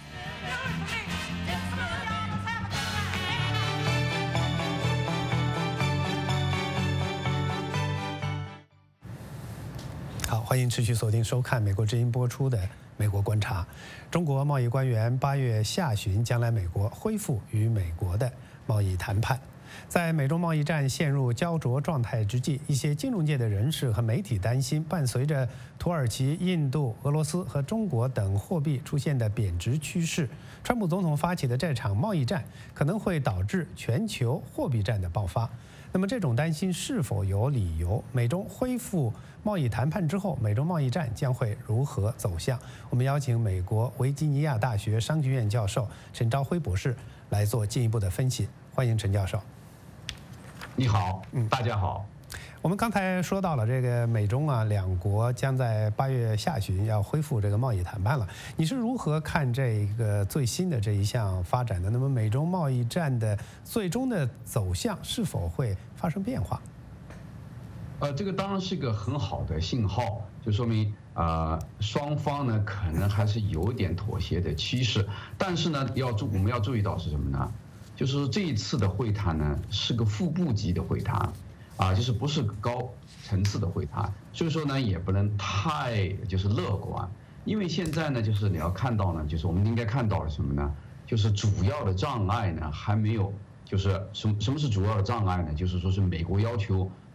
好，欢迎持续锁定收看美国之音播出的《美国观察》。中国贸易官员八月下旬将来美国恢复与美国的贸易谈判。在美中贸易战陷入焦灼状态之际，一些金融界的人士和媒体担心，伴随着土耳其、印度、俄罗斯和中国等货币出现的贬值趋势，川普总统发起的这场贸易战可能会导致全球货币战的爆发。那么，这种担心是否有理由？美中恢复贸易谈判之后，美中贸易战将会如何走向？我们邀请美国维吉尼亚大学商学院教授陈朝晖博士来做进一步的分析。欢迎陈教授。 你好，嗯，大家好。 我们刚才说到了这个美中啊两国将在八月下旬要恢复这个贸易谈判了。你是如何看这个最新的这一项发展的？那么美中贸易战的最终的走向是否会发生变化？ 呃，这个当然是一个很好的信号，就说明呃双方呢可能还是有点妥协的趋势。但是呢，要注我们要注意到是什么呢？就是这一次的会谈呢是个副部级的会谈。啊，就是不是高层次的会谈，所以说呢，也不能太就是乐观，因为现在呢，就是你要看到呢，就是我们应该看到了什么呢？就是主要的障碍呢还没有，就是什么什么是主要的障碍呢？就是说是美国要求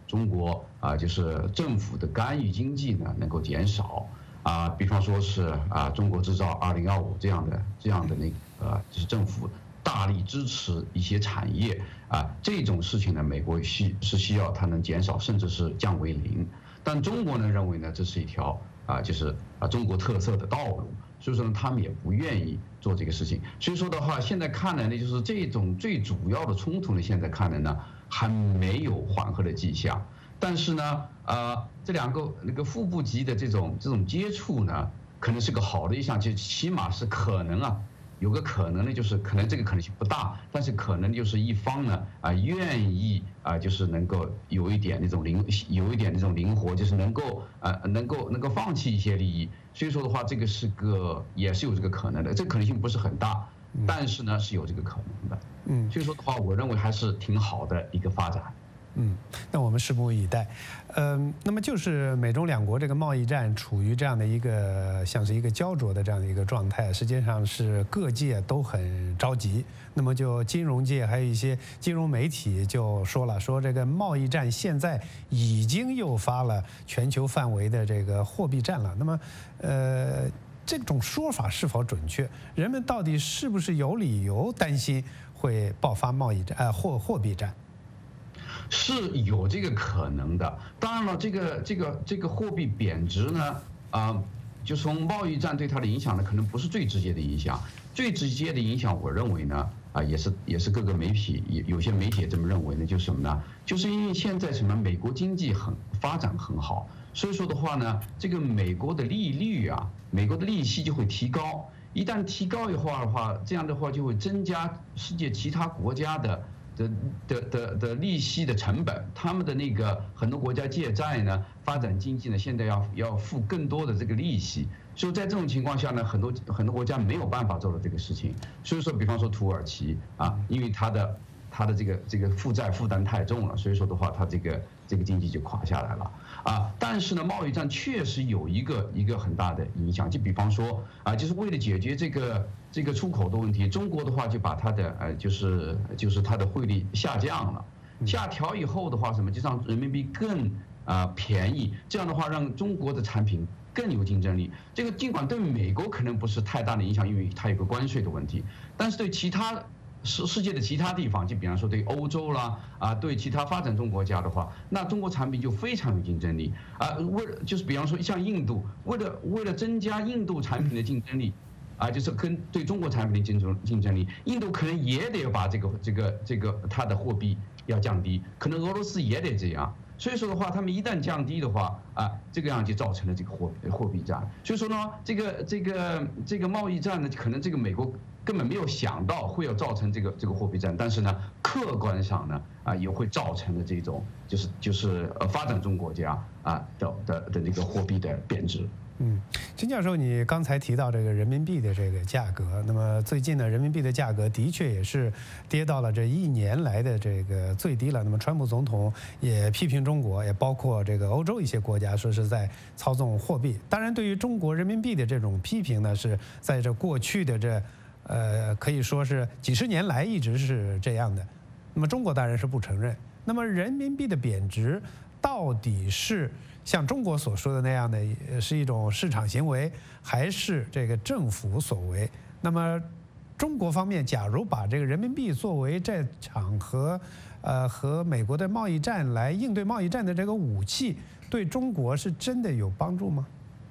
中国啊就是政府的干预经济呢能够减少啊，比方说是啊中国制造二零二五这样的这样的那个呃就是政府大力支持一些产业啊，这种事情呢，美国需是需要它能减少，甚至是降为零。但中国呢认为呢，这是一条啊，就是啊中国特色的道路，所以说呢，他们也不愿意做这个事情。所以说的话，现在看来呢，就是这种最主要的冲突呢，现在看来呢，还没有缓和的迹象。但是呢，呃，这两个那个副部级的这种这种接触呢，可能是个好的一项，就起码是可能啊。有个可能呢，就是可能这个可能性不大，但是可能就是一方呢啊愿意啊就是能够有一点那种灵有一点那种灵活，就是能够呃能够能够放弃一些利益。所以说的话，这个是个也是有这个可能的，这个可能性不是很大，但是呢是有这个可能的。嗯，所以说的话，我认为还是挺好的一个发展。 嗯，那我们拭目以待。嗯，那么就是美中两国这个贸易战处于这样的一个像是一个焦灼的这样的一个状态，实际上是各界都很着急。那么就金融界还有一些金融媒体就说了，说这个贸易战现在已经诱发了全球范围的这个货币战了。那么，呃，这种说法是否准确？人们到底是不是有理由担心会爆发贸易战、呃货货币战？ 是有这个可能的，当然了，这个这个这个货币贬值呢，啊、呃，就从贸易战对它的影响呢，可能不是最直接的影响，最直接的影响，我认为呢，啊、呃，也是也是各个媒体有有些媒体也这么认为呢，就是什么呢？就是因为现在什么美国经济很发展很好，所以说的话呢，这个美国的利率啊，美国的利息就会提高，一旦提高的话的话，这样的话就会增加世界其他国家的。的的的的利息的成本，他们的那个很多国家借债呢，发展经济呢，现在要要付更多的这个利息，所以在这种情况下呢，很多很多国家没有办法做到这个事情。所以说，比方说土耳其啊，因为它的它的这个这个负债负担太重了，所以说的话，它这个这个经济就垮下来了啊。但是呢，贸易战确实有一个一个很大的影响，就比方说啊，就是为了解决这个。这个出口的问题，中国的话就把它的呃，就是就是它的汇率下降了，下调以后的话，什么就让人民币更啊、呃、便宜，这样的话让中国的产品更有竞争力。这个尽管对美国可能不是太大的影响，因为它有个关税的问题，但是对其他世世界的其他地方，就比方说对欧洲啦啊，对其他发展中国家的话，那中国产品就非常有竞争力啊。为了就是比方说像印度，为了为了增加印度产品的竞争力。啊，就是跟对中国产品的竞争竞争力，印度可能也得把这个这个这个它的货币要降低，可能俄罗斯也得这样。所以说的话，他们一旦降低的话，啊，这个样就造成了这个货货币战。所以说呢，这个这个这个贸易战呢，可能这个美国根本没有想到会要造成这个这个货币战，但是呢，客观上呢，啊，也会造成了这种就是就是呃发展中国家啊的的的这个货币的贬值。 嗯，金教授，你刚才提到这个人民币的这个价格，那么最近呢，人民币的价格的确也是跌到了这一年来的这个最低了。那么，川普总统也批评中国，也包括这个欧洲一些国家，说是在操纵货币。当然，对于中国人民币的这种批评呢，是在这过去的这呃可以说是几十年来一直是这样的。那么，中国当然是不承认。那么，人民币的贬值到底是像中国所说的那样的是一种市场行为，还是这个政府所为？那么，中国方面假如把这个人民币作为这场和呃和美国的贸易战来应对贸易战的这个武器，对中国是真的有帮助吗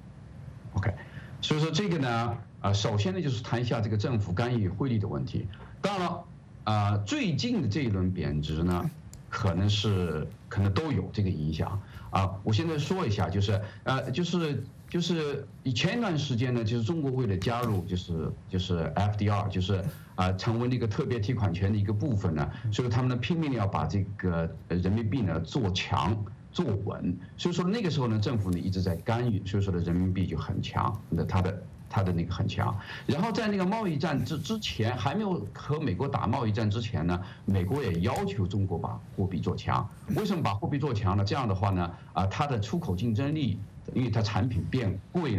？OK， 所以说这个呢，呃，首先呢就是谈一下这个政府干预汇率的问题。当然了，啊、呃，最近的这一轮贬值呢，可能是可能都有这个影响。啊，我现在说一下，就是呃，就是就是前一段时间呢，就是中国为了加入就是就是 F D R， 就是啊、呃、成为那个特别提款权的一个部分呢，所以他们呢拼命的要把这个人民币呢做强做稳，所以说那个时候呢，政府呢一直在干预，所以说的人民币就很强，那它的。它的那个很强，然后在那个贸易战之之前，还没有和美国打贸易战之前呢，美国也要求中国把货币做强。为什么把货币做强呢？这样的话呢，啊，它的出口竞争力，因为它产品变贵了嘛，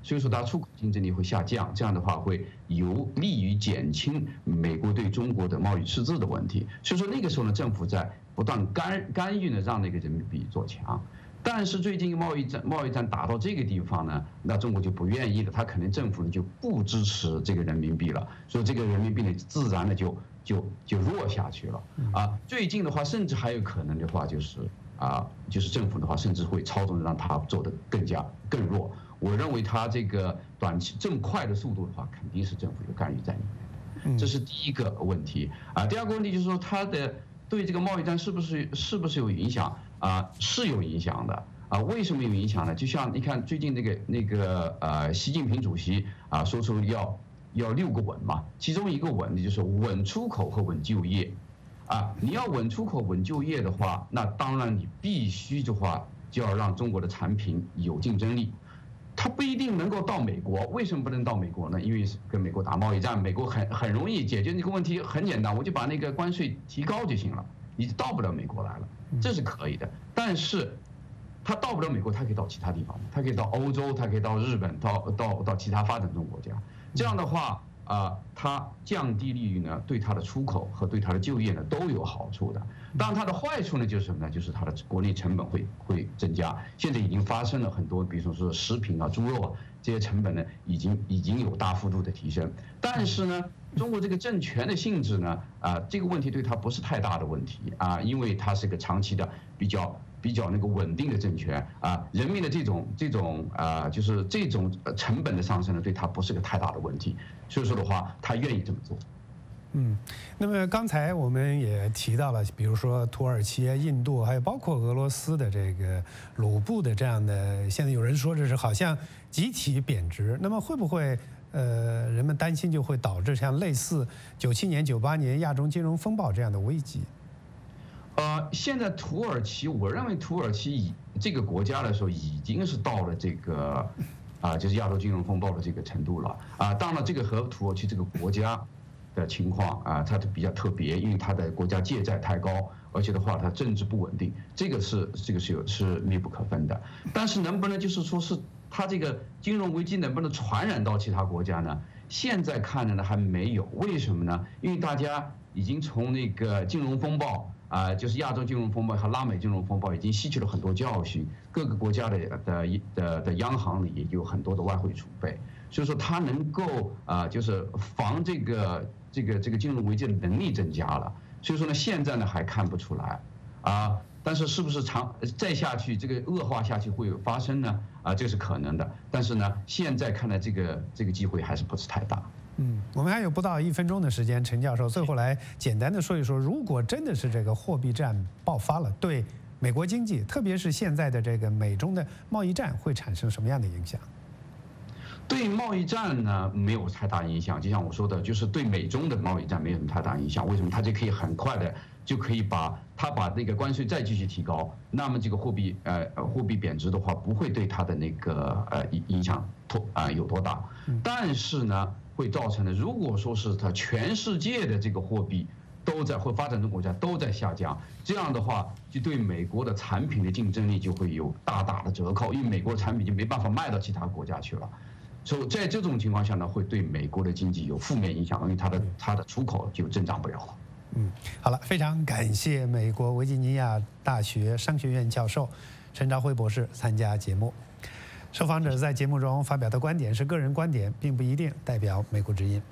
所以说它出口竞争力会下降，这样的话会有利于减轻美国对中国的贸易赤字的问题。所以说那个时候呢，政府在不断干干预呢，让那个人民币做强。但是最近贸易战贸易战打到这个地方呢，那中国就不愿意了，他可能政府呢就不支持这个人民币了，所以这个人民币呢自然的就就就弱下去了啊。最近的话，甚至还有可能的话就是啊，就是政府的话甚至会操纵让它做得更加更弱。我认为它这个短期这么快的速度的话，肯定是政府有干预在里面的，这是第一个问题啊。第二个问题就是说它的对这个贸易战是不是是不是有影响？啊，是有影响的啊。为什么有影响呢？就像你看最近那个那个呃，习近平主席啊说出要要六个稳嘛，其中一个稳的就是稳出口和稳就业啊。你要稳出口稳就业的话，那当然你必须的话就要让中国的产品有竞争力。它不一定能够到美国，为什么不能到美国呢？因为跟美国打贸易战，美国很很容易解决这个问题，很简单，我就把那个关税提高就行了，你就到不了美国来了。这是可以的，但是它到不了美国，它可以到其他地方，它可以到欧洲，它可以到日本，到到到其他发展中国家。这样的话啊，它降低利率呢，对它的出口和对它的就业呢都有好处的。当然，它的坏处呢就是什么呢？就是它的国内成本会会增加。现在已经发生了很多，比如说食品啊、猪肉啊这些成本呢，已经已经有大幅度的提升。但是呢，中国这个政权的性质呢，啊，这个问题对它不是太大的问题啊，因为它是个长期的比较比较那个稳定的政权啊，人民的这种这种啊，就是这种成本的上升呢，对它不是个太大的问题。所以说的话，他愿意这么做。 嗯，那么刚才我们也提到了，比如说土耳其、印度，还有包括俄罗斯的这个卢布的这样的，现在有人说这是好像集体贬值，那么会不会？呃，人们担心就会导致像类似九七年、九八年亚洲金融风暴这样的危机。 呃，现在土耳其，我认为土耳其以这个国家来说，已经是到了这个啊，就是亚洲金融风暴的这个程度了啊。当然，这个和土耳其这个国家的情况啊，它比较特别，因为它的国家借债太高，而且的话，它政治不稳定，这个是这个是有是密不可分的。但是能不能就是说是？它这个金融危机能不能传染到其他国家呢？现在看着呢还没有，为什么呢？因为大家已经从那个金融风暴啊、呃，就是亚洲金融风暴和拉美金融风暴，已经吸取了很多教训。各个国家的的的的央行呢也有很多的外汇储备，所以说它能够啊、呃，就是防这个这个这个金融危机的能力增加了。所以说呢，现在呢还看不出来啊。但是是不是长再下去，这个恶化下去会有发生呢？啊，这是可能的。但是呢，现在看来这个这个机会还是不是太大。 嗯，我们还有不到一分钟的时间，陈教授，最后来简单的说一说，如果真的是这个货币战爆发了，对美国经济，特别是现在的这个美中的贸易战，会产生什么样的影响？ 对贸易战呢没有太大影响，就像我说的，就是对美中的贸易战没有什么太大影响。为什么？它就可以很快的就可以把它把那个关税再继续提高，那么这个货币呃货币贬值的话，不会对它的那个呃影响多啊有多大。但是呢，会造成的，如果说是它全世界的这个货币都在或发展中国家都在下降，这样的话就对美国的产品的竞争力就会有大大的折扣，因为美国的产品就没办法卖到其他国家去了。所以在这种情况下呢，会对美国的经济有负面影响，因为它的它的出口就增长不了了。 嗯，好了，非常感谢美国维吉尼亚大学商学院教授陈朝晖博士参加节目。受访者在节目中发表的观点是个人观点，并不一定代表美国之音。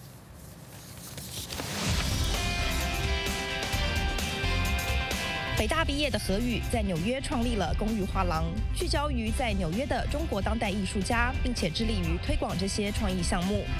北大毕业的何宇在纽约创立了公寓画廊，聚焦于在纽约的中国当代艺术家，并且致力于推广这些创意项目。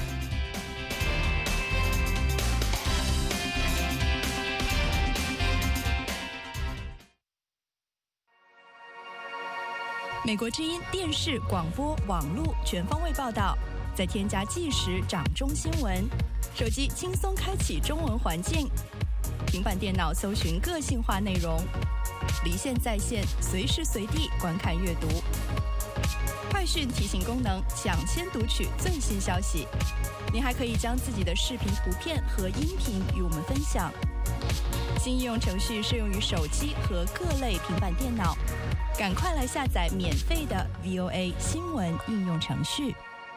美国之音电视、广播、网络全方位报道，再添加即时掌中新闻，手机轻松开启中文环境。平板电脑搜寻个性化内容，离线在线，随时随地观看阅读。快讯提醒功能，抢先读取最新消息。您还可以将自己的视频、图片和音频与我们分享。 新应用程序适用于手机和各类平板电脑，赶快来下载免费的 V O A 新闻应用程序。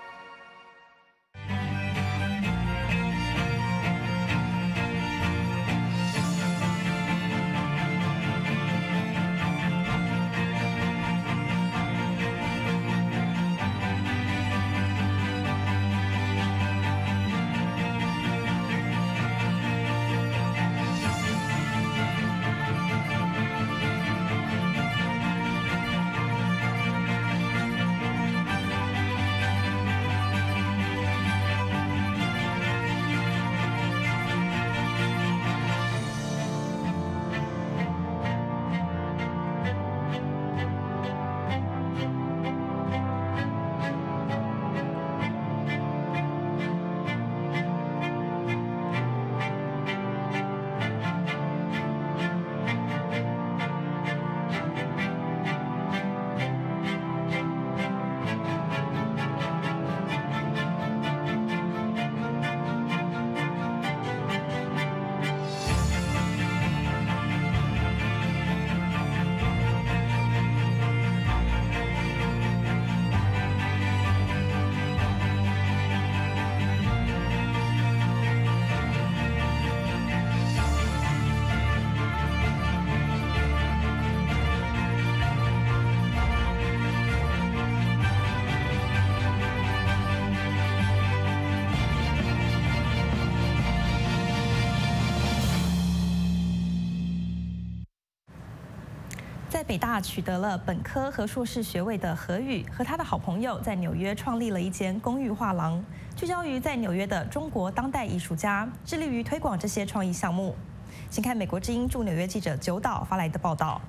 在北大取得了本科和硕士学位的何宇和他的好朋友在纽约创立了一间公寓画廊，聚焦于在纽约的中国当代艺术家，致力于推广这些创意项目。请看美国之音驻纽约记者九岛发来的报道。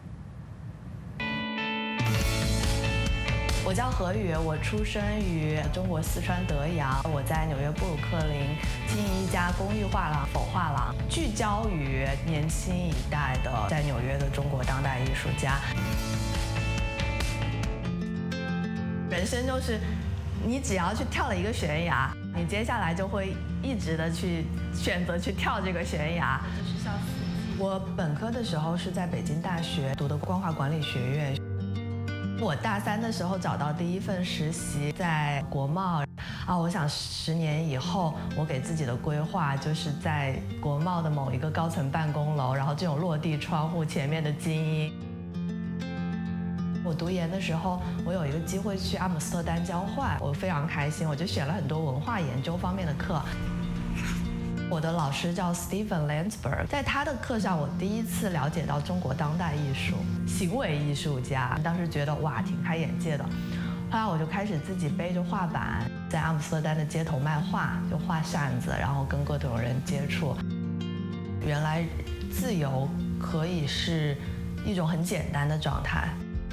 我叫何宇，我出生于中国四川德阳。我在纽约布鲁克林经营一家公寓画廊——否画廊，聚焦于年轻一代的在纽约的中国当代艺术家。人生就是，你只要去跳了一个悬崖，你接下来就会一直的去选择去跳这个悬崖。就是像我本科的时候是在北京大学读的光华管理学院。我大三的时候找到第一份实习在国贸啊，我想十年以后我给自己的规划就是在国贸的某一个高层办公楼，然后这种落地窗户前面的精英。我读研的时候，我有一个机会去阿姆斯特丹交换，我非常开心，我就选了很多文化研究方面的课。我的老师叫 Stephen Landsberg， 在他的课上，我第一次了解到中国当代艺术，行为艺术家，当时觉得哇，挺开眼界的。后来我就开始自己背着画板，在阿姆斯特丹的街头卖画，就画扇子，然后跟各种人接触。原来自由可以是一种很简单的状态。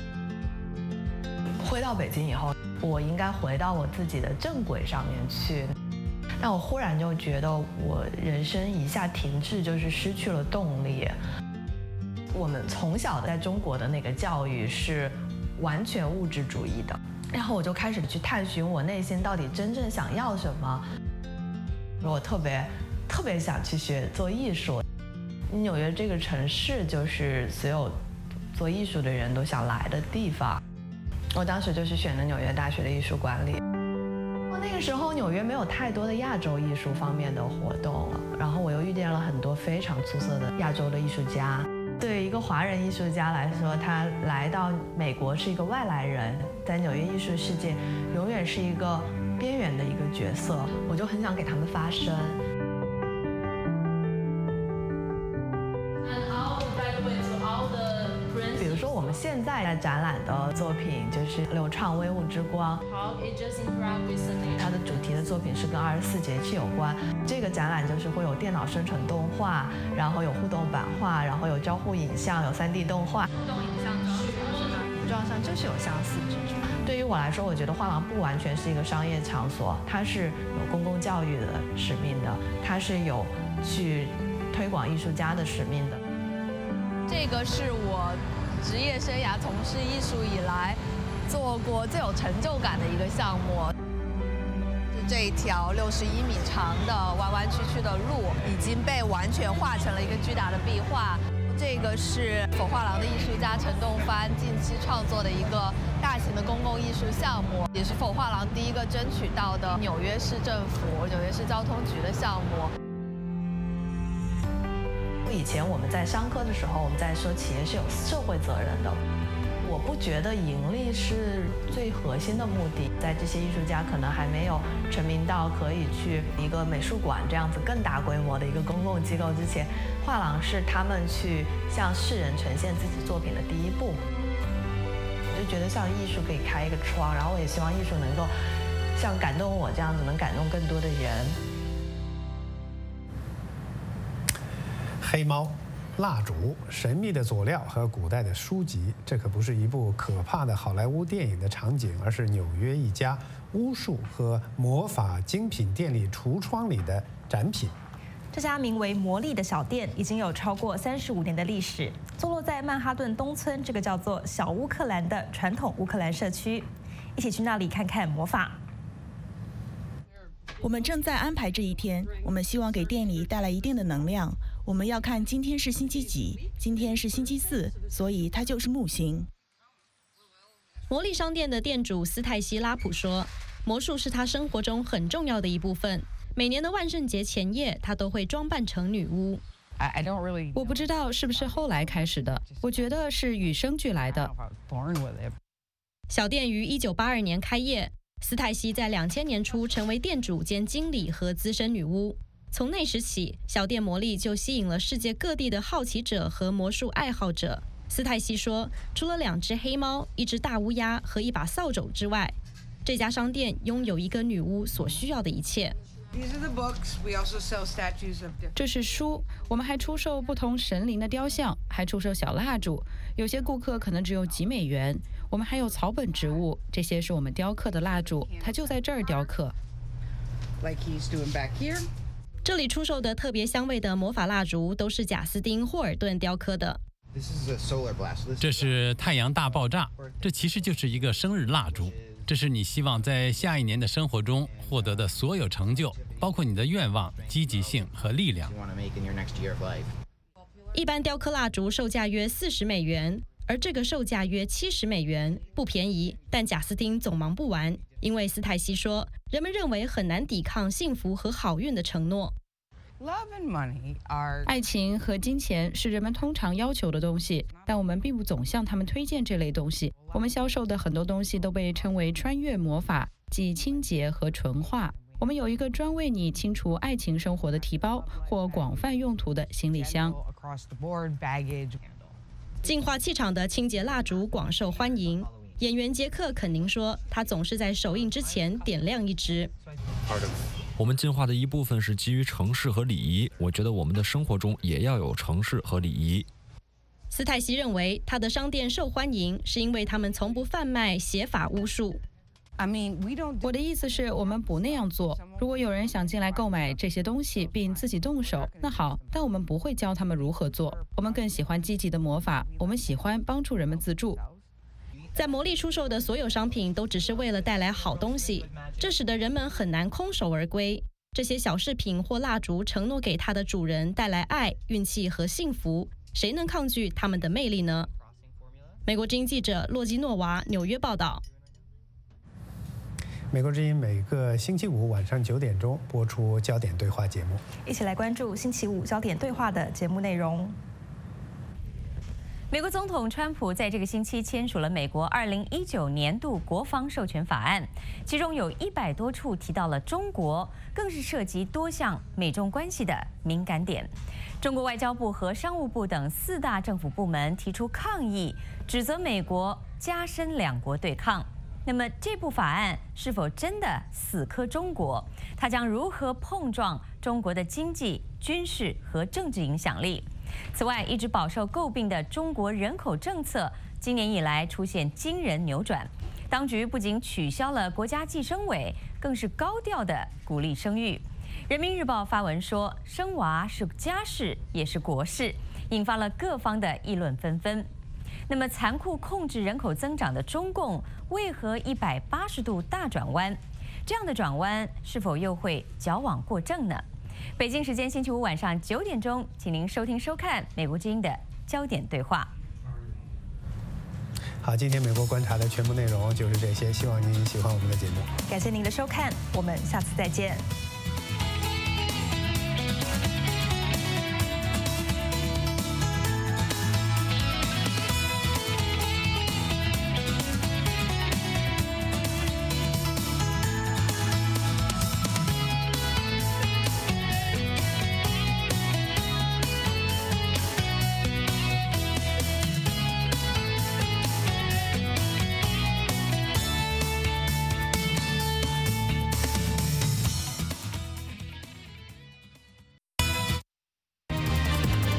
回到北京以后，我应该回到我自己的正轨上面去。但我忽然就觉得我人生一下停滞，就是失去了动力。我们从小在中国的那个教育是完全物质主义的，然后我就开始去探寻我内心到底真正想要什么。我特别特别想去学做艺术。纽约这个城市就是所有做艺术的人都想来的地方。我当时就是选的纽约大学的艺术管理。那个时候纽约没有太多的亚洲艺术方面的活动了，然后我又遇见了很多非常出色的亚洲的艺术家。对于一个华人艺术家来说，他来到美国是一个外来人，在纽约艺术世界永远是一个边缘的一个角色，我就很想给他们发声。比如说我们现在在展览的作品就是流畅微雾之光，它的主题的作品是跟二十四节气有关。这个展览就是会有电脑生成动画，然后有互动版画，然后有交互影像，有 三 D 动画。互动影像服装上就是有相似之处。对于我来说，我觉得画廊不完全是一个商业场所，它是有公共教育的使命的，它是有去推广艺术家的使命的。 这个是我职业生涯从事艺术以来做过最有成就感的一个项目。 这一条六十一米长的弯弯曲曲的路已经被完全画成了一个巨大的壁画。这个是否画廊的艺术家陈栋帆近期创作的一个大型的公共艺术项目，也是否画廊第一个争取到的纽约市政府、纽约市交通局的项目。 以前我们在商科的时候，我们在说企业是有社会责任的。我不觉得盈利是最核心的目的，在这些艺术家可能还没有成名到可以去一个美术馆这样子更大规模的一个公共机构之前，画廊是他们去向世人呈现自己作品的第一步。我就觉得像艺术可以开一个窗，然后我也希望艺术能够像感动我这样子，能感动更多的人。 黑猫、蜡烛、神秘的佐料和古代的书籍，这可不是一部可怕的好莱坞电影的场景，而是纽约一家巫术和魔法精品店里橱窗里的展品。 这家名为魔力的小店已经有超过三十五年的历史，坐落在曼哈顿东村这个叫做小乌克兰的传统乌克兰社区。一起去那里看看魔法。 我们正在安排这一天，我们希望给店里带来一定的能量。我们要看今天是星期几，今天是星期四，所以它就是木星。 魔力商店的店主斯泰西拉普说，魔术是他生活中很重要的一部分。每年的万圣节前夜，他都会装扮成女巫。 我不知道是不是后来开始的，我觉得是与生俱来的。 小店于一九八二年开业，斯泰西在两千年初成为店主兼经理和资深女巫。从那时起，小店魔力就吸引了世界各地的好奇者和魔术爱好者。斯泰西说，除了两只黑猫、一只大乌鸦和一把扫帚之外，这家商店拥有一个女巫所需要的一切。 这是书，我们还出售不同神灵的雕像，还出售小蜡烛，有些顾客可能只有几美元。我们还有草本植物，这些是我们雕刻的蜡烛，它就在这儿雕刻。 这里出售的特别香味的魔法蜡烛都是贾斯汀·霍尔顿雕刻的。 这是太阳大爆炸，这其实就是一个生日蜡烛。这是你希望在下一年的生活中获得的所有成就，包括你的愿望、积极性和力量。 一般雕刻蜡烛售价约四十美元，而这个售价约七十美元，不便宜。但贾斯汀总忙不完，因为斯泰西说，人们认为很难抵抗幸福和好运的承诺。 爱情和金钱是人们通常要求的东西，但我们并不总向他们推荐这类东西。我们销售的很多东西都被称为穿越魔法，即清洁和纯化。我们有一个专为你清除爱情生活的提包或广泛用途的行李箱。 净化气场的清洁蜡烛广受欢迎。演员杰克·肯宁说，他总是在首映之前点亮一支。 我们进化的一部分是基于程式和礼仪，我觉得我们的生活中也要有程式和礼仪。 斯泰西认为，他的商店受欢迎是因为他们从不贩卖邪法巫术。 我的意思是我们不那样做。如果有人想进来购买这些东西并自己动手，那好，但我们不会教他们如何做。我们更喜欢积极的魔法，我们喜欢帮助人们自助。 在魔力出售的所有商品都只是为了带来好东西，这使得人们很难空手而归。这些小饰品或蜡烛承诺给它的主人带来爱、运气和幸福，谁能抗拒他们的魅力呢？美国之音记者洛基诺娃纽约报道。 美国之音每个星期五晚上九点钟播出焦点对话节目， 一起来关注星期五焦点对话的节目内容。 美国总统川普在这个星期签署了美国二零一九年度国防授权法案，其中有一百多处提到了中国，更是涉及多项美中关系的敏感点。中国外交部和商务部等四大政府部门提出抗议，指责美国加深两国对抗。那么这部法案是否真的死磕中国？它将如何碰撞中国的经济、军事和政治影响力？此外，一直饱受诟病的中国人口政策，今年以来出现惊人扭转。当局不仅取消了国家计生委，更是高调地鼓励生育。人民日报发文说，生娃是家事，也是国事，引发了各方的议论纷纷。那么，残酷控制人口增长的中共，为何一百八十度大转弯？ 这样的转弯是否又会矫枉过正呢？北京时间星期五晚上九点钟，请您收听收看美国之音的焦点对话。 好，今天美国观察的全部内容就是这些，希望您喜欢我们的节目。 感谢您的收看，我们下次再见。